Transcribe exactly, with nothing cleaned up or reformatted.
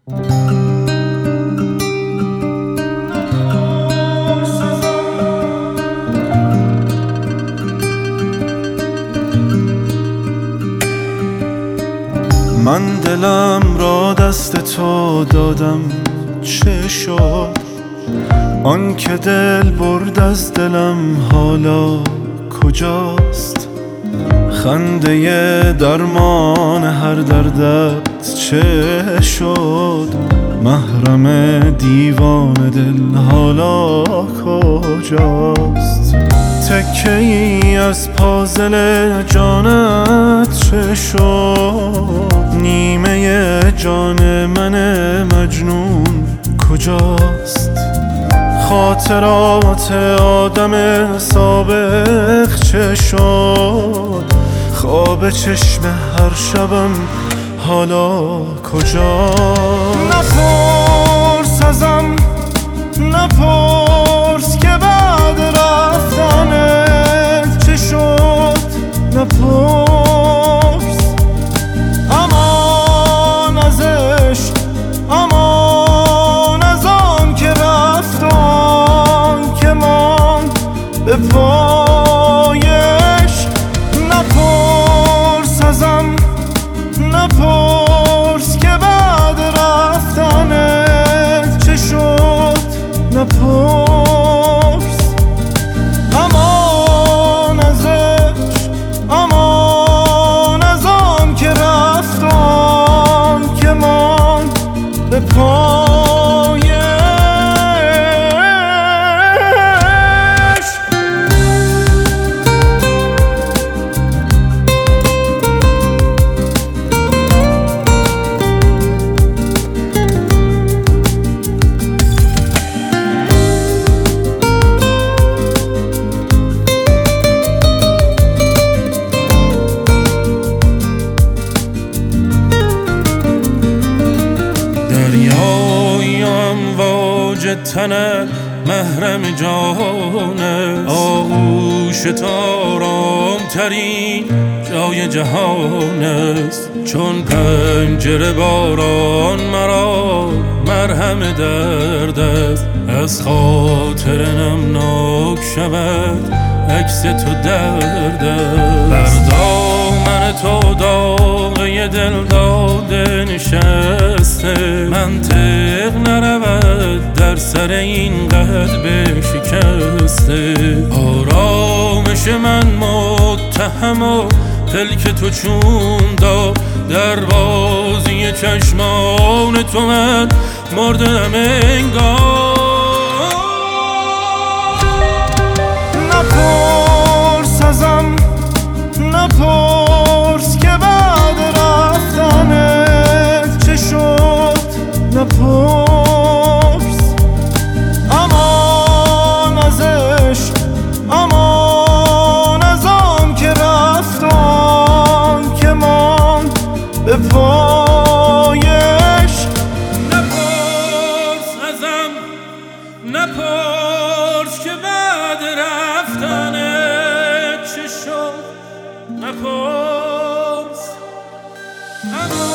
من دلم را دست تو دادم، چه شد؟ آن که دل برد از دلم حالا کجاست؟ خنده درمان هر دردت چه شد؟ محرم دیوان دل حالا کجاست؟ تکه ای از پازل جانت چه شد؟ نیمه جان من مجنون کجاست؟ خاطرات آدم سابق چه شد؟ خواب چشم هر شبم حالا کجاست؟ نپرس ازم، نپرس که بعد رفتنت چه شد؟ نپرس امان از عشق، امان از آن که رفتان که ماند به پایش. نپرس ازم، نپرس که بعد رفتنت چه شد؟ نپرس امان از عشق، امان از آن که رفتان که ماند به پایش. دریاییم واج تنت محرم جانه، آغوش آرام ترین جای جهان است. چون پنجره باران مرا مرهم درد است، از خاطر نمناک شود عکس تو درد است. بر دامن تو داغه دل داده نشسته، منطق نرود در سر این قلب شکسته. آرامش من متهم و پلک تو چون داد، در بازی چشمان تو من مردم انگار. نپرس ازم، نپرس که بعد رفتنت چه شد؟ نپرس امان از عشق، امان از آن که رفتان که ماند به پایش. نپرس ازم، نپرس که بعد رفتنت چه شد؟ نپرس اما